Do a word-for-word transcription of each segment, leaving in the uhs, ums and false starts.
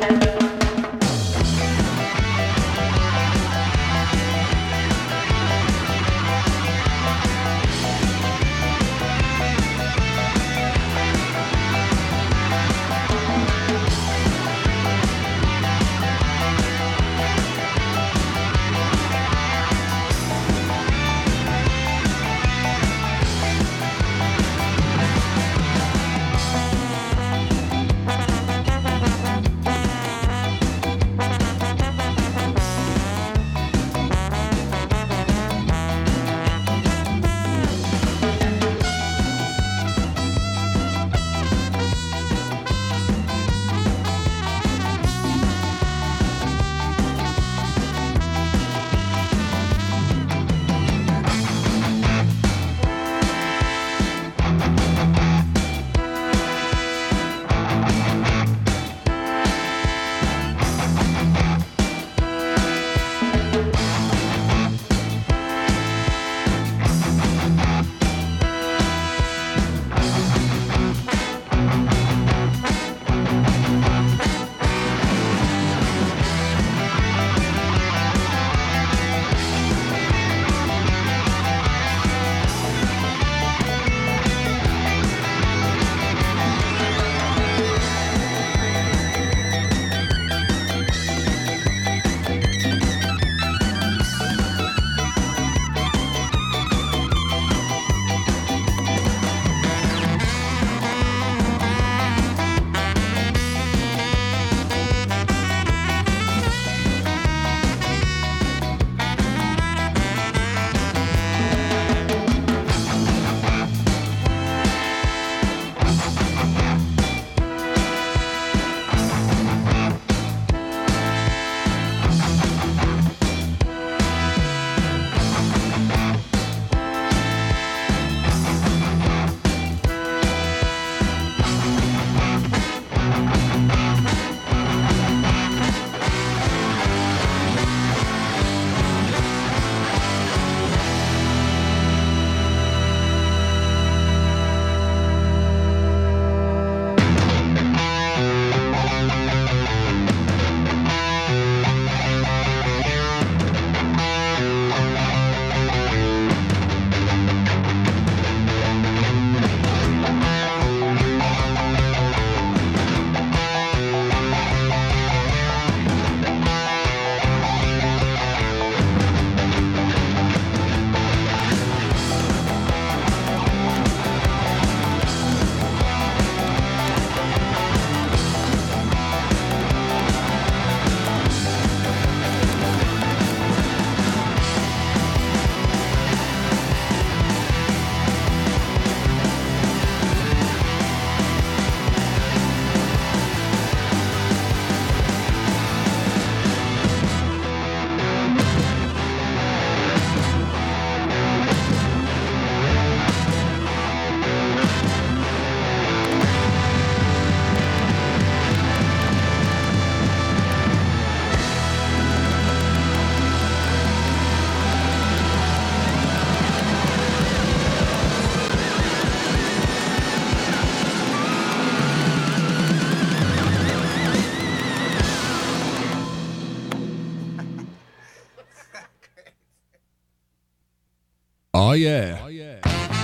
Oh yeah. Oh yeah.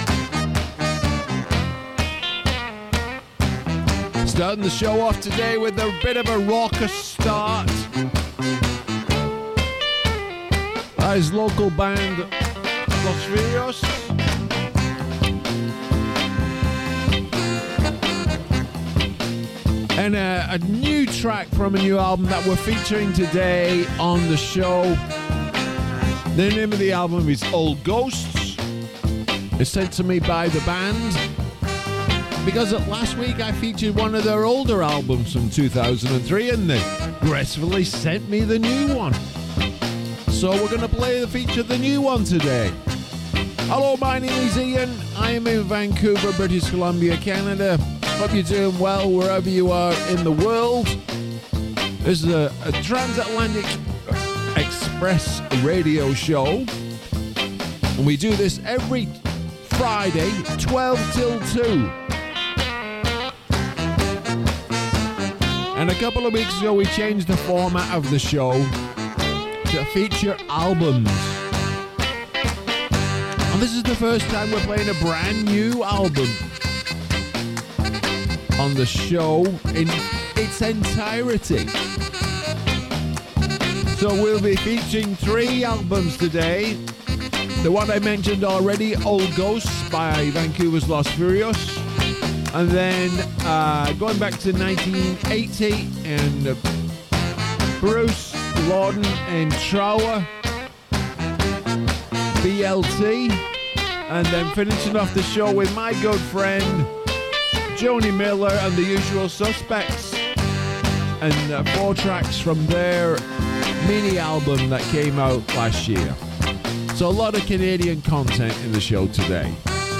Starting the show off today with a bit of a raucous start. That is local band Los Rios. And a, a new track from a new album that we're featuring today on the show. The name of the album is Old Ghosts. It's sent to me by the band because last week I featured one of their older albums from two thousand three and they gracefully sent me the new one. So we're going to play the feature of the new one today. Hello, my name is Ian. I am in Vancouver, British Columbia, Canada. Hope you're doing well wherever you are in the world. This is a, a transatlantic express radio show. And we do this every Friday, twelve till two. And a couple of weeks ago, we changed the format of the show to feature albums. And this is the first time we're playing a brand new album on the show in its entirety. So we'll be featuring three albums today. The one I mentioned already, Old Ghosts by Vancouver's Los Furios. And then uh, going back to nineteen eighty and uh, Bruce Lawton and Trower, B L T. And then finishing off the show with my good friend Joni Miller and the Usual Suspects. And uh, four tracks from their mini album that came out last year. So a lot of Canadian content in the show today.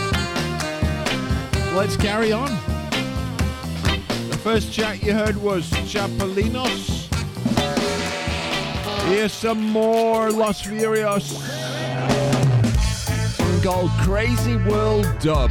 Let's carry on. The first track you heard was Chapelinos. Here's some more Los Furios. One called Crazy World Dub.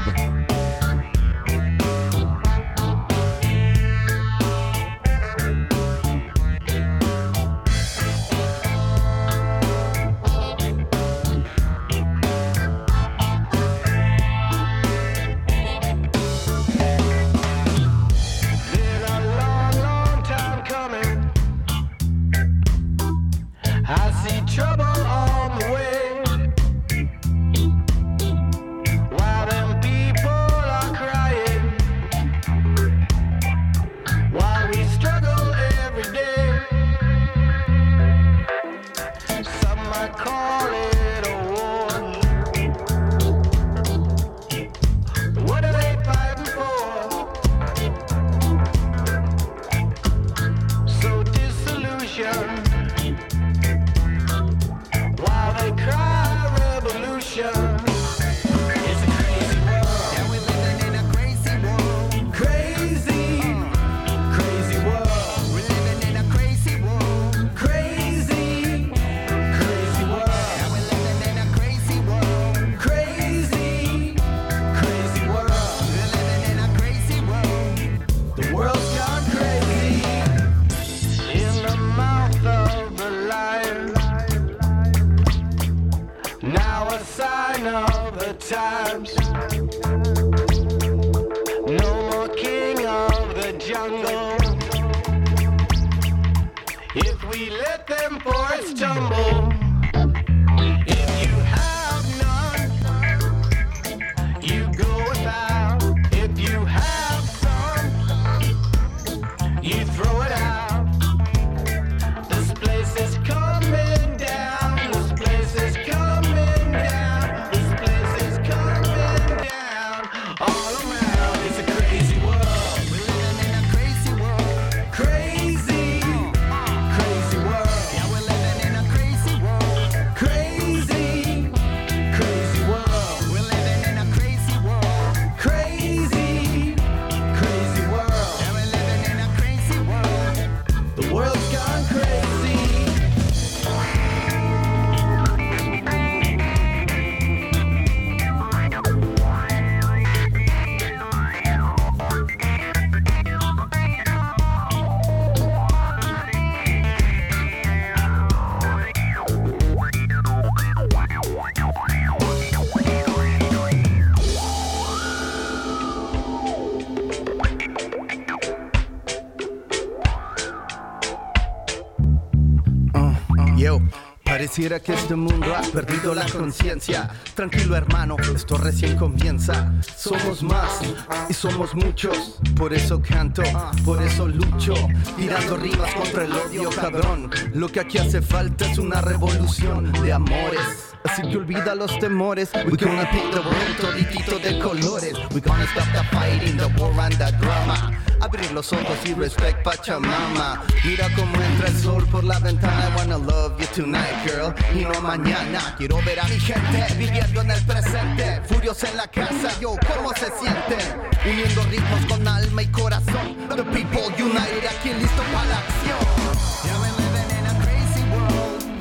Pareciera que este mundo ha perdido la conciencia. Tranquilo hermano, esto recién comienza. Somos más y somos muchos. Por eso canto, por eso lucho, tirando rimas contra el odio cabrón. Lo que aquí hace falta es una revolución de amores. Así que olvida los temores. We gonna paint the world toditito de colores. We gonna stop the fighting, the war and the drama. Abrir los ojos y respect Pachamama. Mira cómo entra el sol por la ventana. I wanna love you tonight, girl, y no mañana. Quiero ver a mi gente viviendo en el presente. Furios en la casa, yo, ¿cómo se sienten? Uniendo ritmos con alma y corazón. The people united, aquí listo para la acción. Yeah, we're living in a crazy world.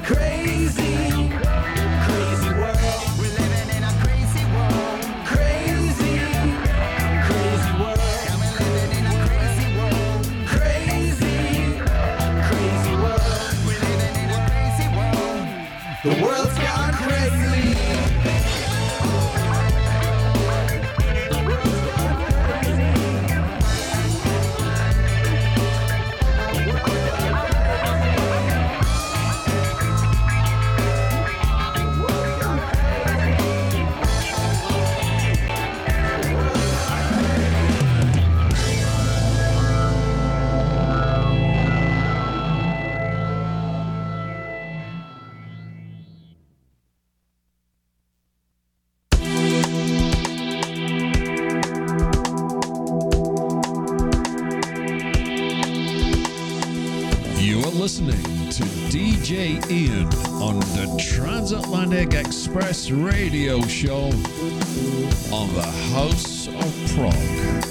Crazy, crazy world. We're living in a crazy world. Crazy, crazy world. Yeah, we're living in a crazy world. Crazy, J Ian on the Transatlantic Express radio show on the House of Prog.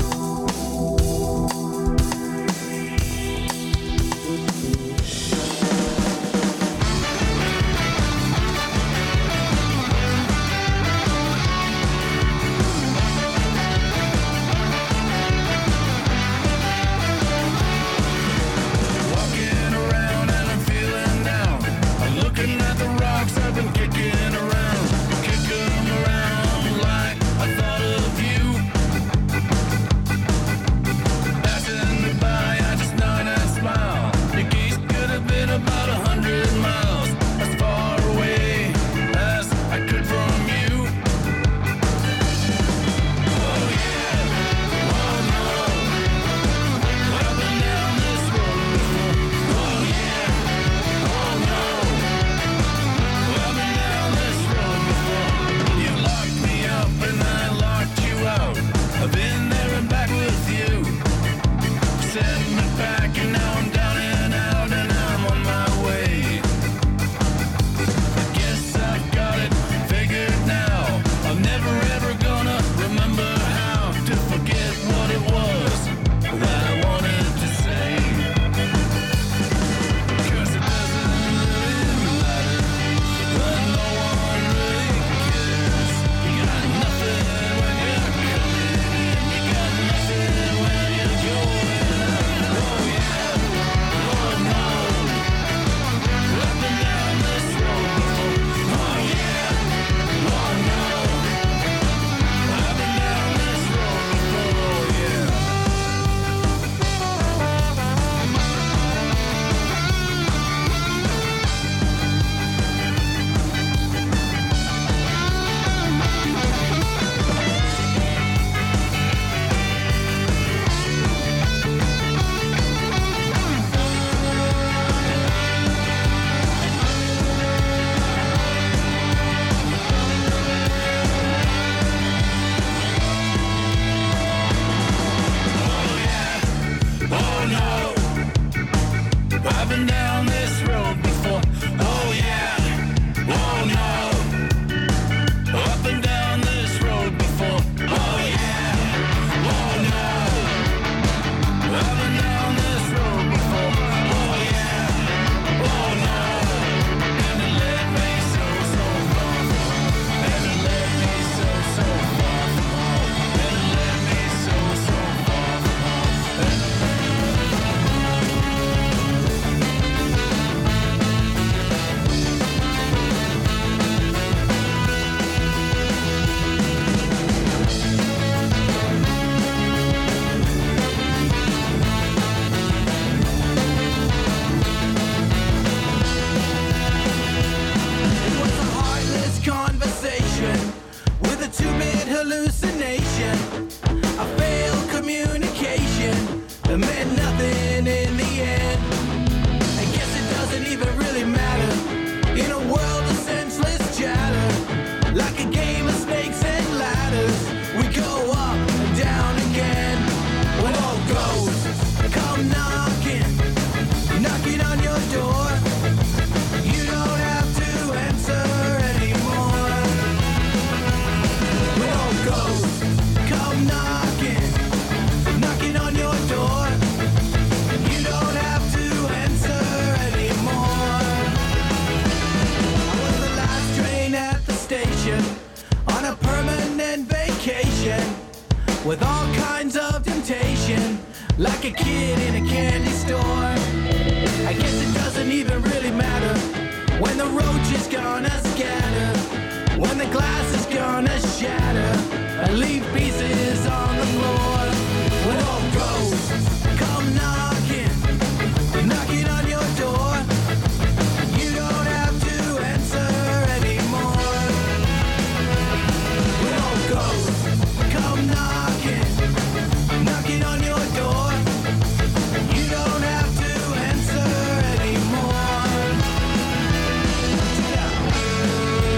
With all kinds of temptation, like a kid in a candy store. I guess it doesn't even really matter when the roach is gonna scatter, when the glass is gonna shatter and leave pieces on the floor. When all ghosts come knocking, knocking on your door, you don't have to answer anymore. When all ghosts come knocking, knocking on your door, you don't have to answer anymore. Yeah.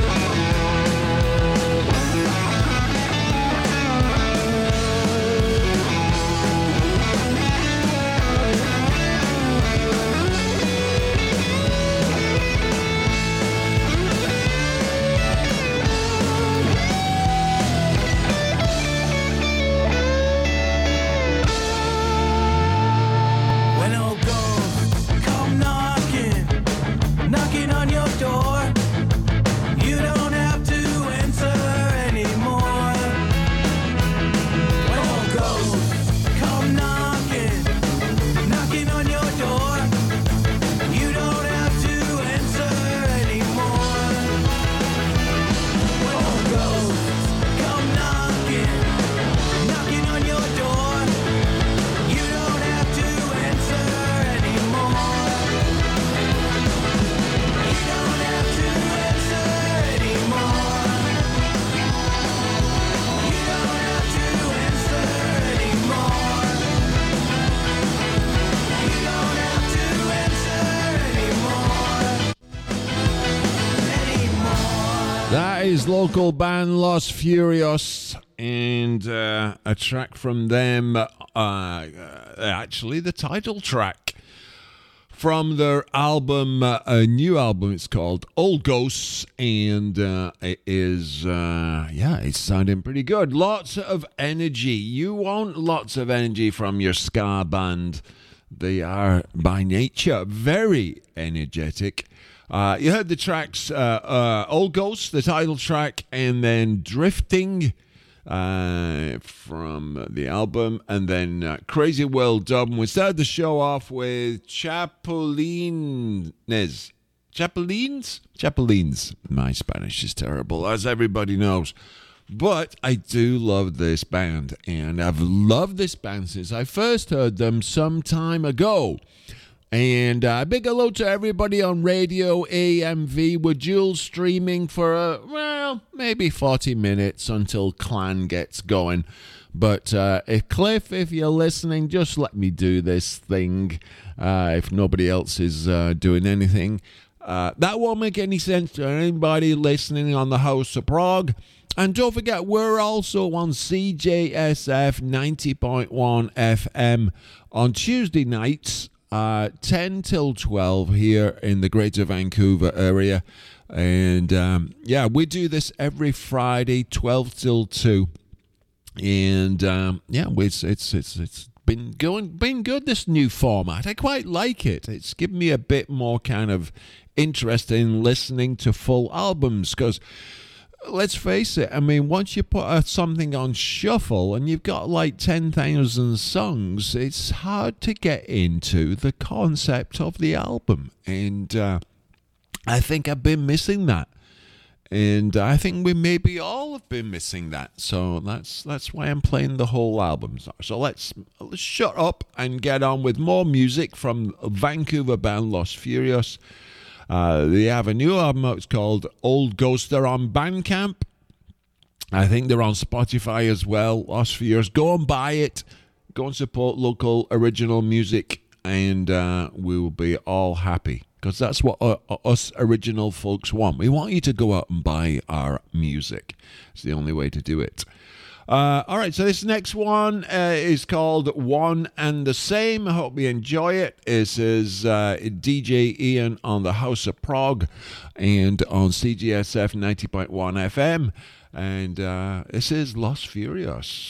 is local band Los Furios, and uh, a track from them, uh, uh, actually the title track from their album, uh, a new album. It's called Old Ghosts, and uh, it is, uh, yeah, it's sounding pretty good. Lots of energy. You want lots of energy from your ska band. They are, by nature, very energetic. Uh, you heard the tracks, uh, uh, Old Ghosts, the title track, and then Drifting uh, from the album, and then uh, Crazy World Dub. We started the show off with Chapulines. Chapulines? Chapulines. My Spanish is terrible, as everybody knows. But I do love this band, and I've loved this band since I first heard them some time ago. And uh, big hello to everybody on Radio A M V. We're dual streaming for, uh, well, maybe forty minutes until Clan gets going. But uh, if Cliff, if you're listening, just let me do this thing uh, if nobody else is uh, doing anything. Uh, that won't make any sense to anybody listening on the House of Prague. And don't forget, we're also on C J S F ninety point one F M on Tuesday nights. Uh, ten till twelve here in the Greater Vancouver area. And um, yeah, we do this every Friday, twelve till two. And um, yeah, it's it's it's it's been going been good, this new format. I quite like it. It's given me a bit more kind of interest in listening to full albums, because let's face it, I mean, once you put uh, something on shuffle and you've got like ten thousand songs, it's hard to get into the concept of the album. And uh, I think I've been missing that. And I think we maybe all have been missing that. So that's that's why I'm playing the whole album. So let's, let's shut up and get on with more music from Vancouver band Los Furios. Uh, they have a new album out. It's called Old Ghost. They're on Bandcamp. I think they're on Spotify as well. Los Furios. Go and buy it. Go and support local original music, and uh, we will be all happy, because that's what uh, us original folks want. We want you to go out and buy our music. It's the only way to do it. Uh, all right, so this next one uh, is called One and the Same. I hope you enjoy it. This is uh, D J Ian on the House of Prague and on C G S F ninety point one F M. And uh, this is Los Furios.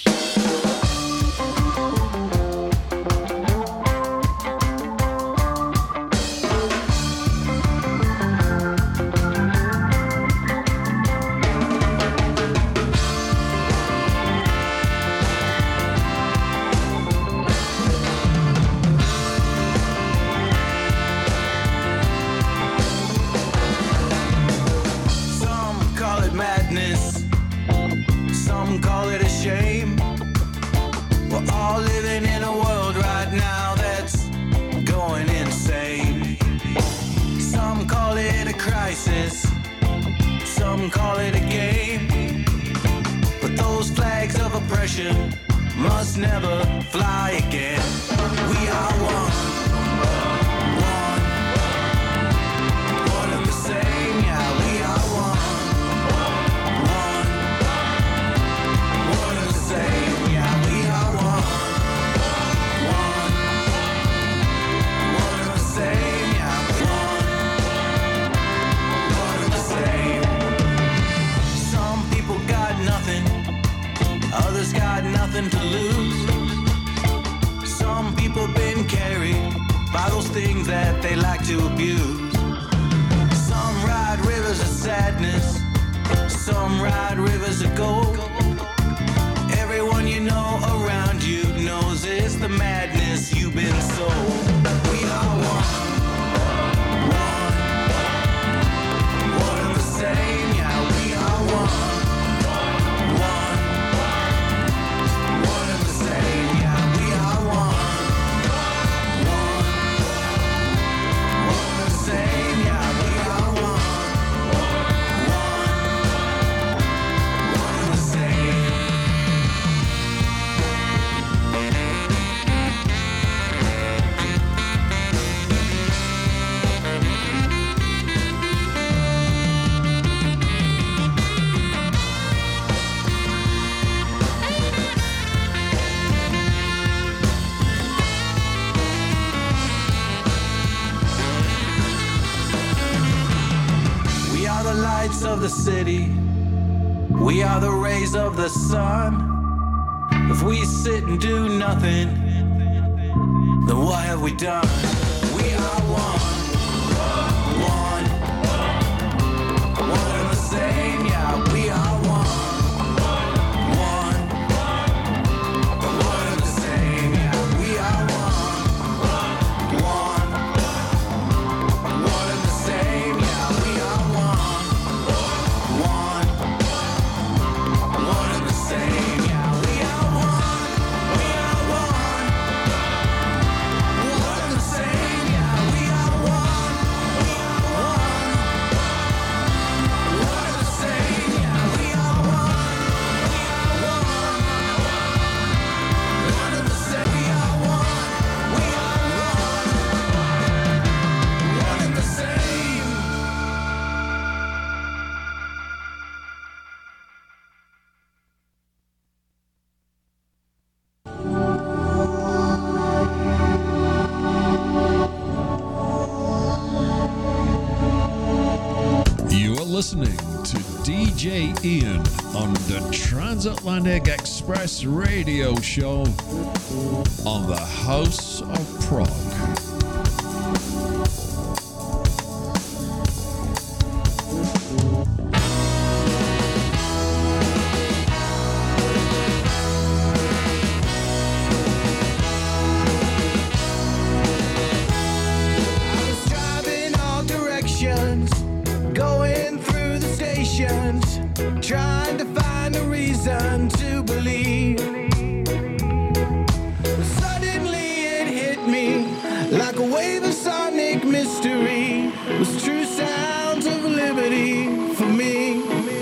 Call it a game, but those flags of oppression must never fly again. We are one, one, one and the same. Yeah, we are one, one, one and the same. Yeah, we are one, one, one and the same. Yeah, one, one and the same. Others got nothing to lose. Some people been carried by those things that they like to abuse. Some ride rivers of sadness, some ride rivers of gold. Everyone you know around you knows it's the madness you've been sold. We are one, one, one and the same. Yeah, we are one. Same. the city. We are the rays of the sun. If we sit and do nothing, then what have we done? We are one. One. One and the same, yeah, we are one. One. One and the same, yeah, we are one. One. One and the same, yeah, we are one. One. One and the same, yeah, we are one. We are one. One and the same, yeah, we are one. We are one. One and the same, yeah, we are one. We are one. One and the same, we are one. We are one. One and the same. You are listening to D J Ian on the Transatlantic Express radio show on the House of Prague. I was driving all directions, going through the stations, trying to find a reason to believe. Suddenly it hit me like a wave of sonic mystery. It was true sounds of liberty for me.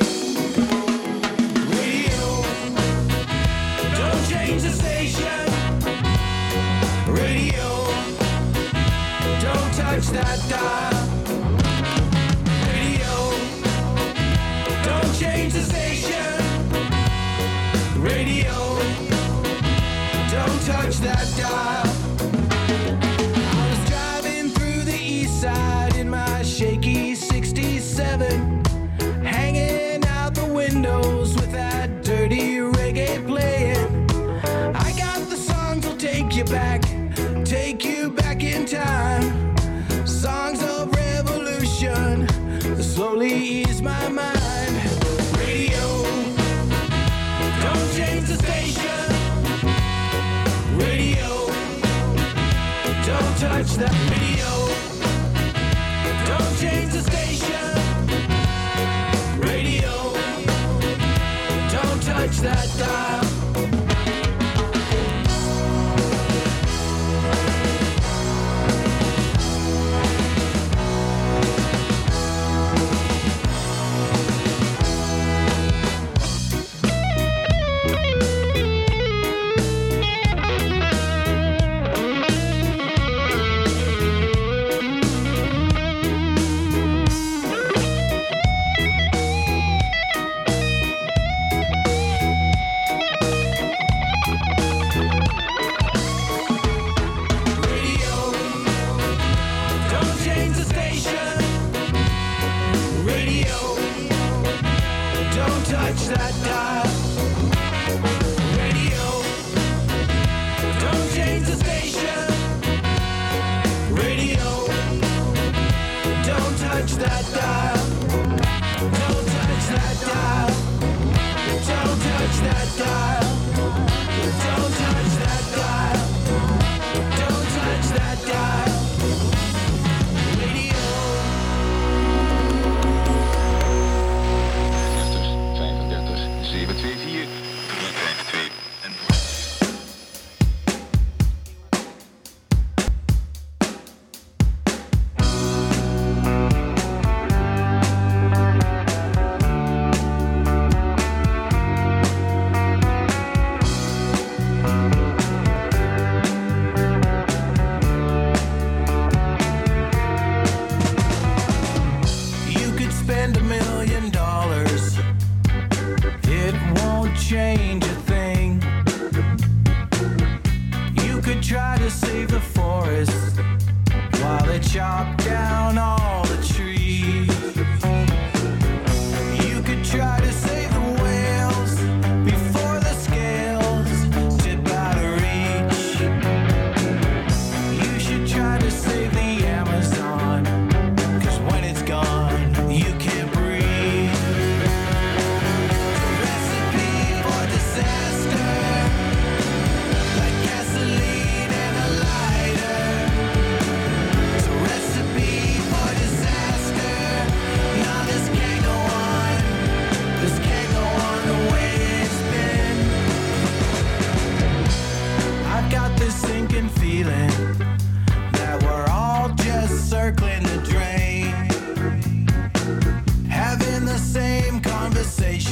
Radio, don't change the station. Radio, don't touch that dial. Radio, don't change the station. Radio, don't touch that dial. I was driving through the east side in my shaky sixty-seven, hanging out the windows with that dirty reggae playing. I got the songs will take you back, take you back in time. Songs of revolution that slowly ease my mind. Radio, don't change the station. Radio, don't touch that video. Don't change the station. Radio, don't touch that dial. Radio, don't change the station. Radio, don't touch that dial. Radio, don't change the station. Radio, don't touch that dial. Don't touch that dial. Don't touch that dial. Don't touch that dial. Don't touch that dial. Radio. vijfendertig, zevenhonderdvierenveertig, drieënvijftig.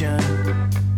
nation.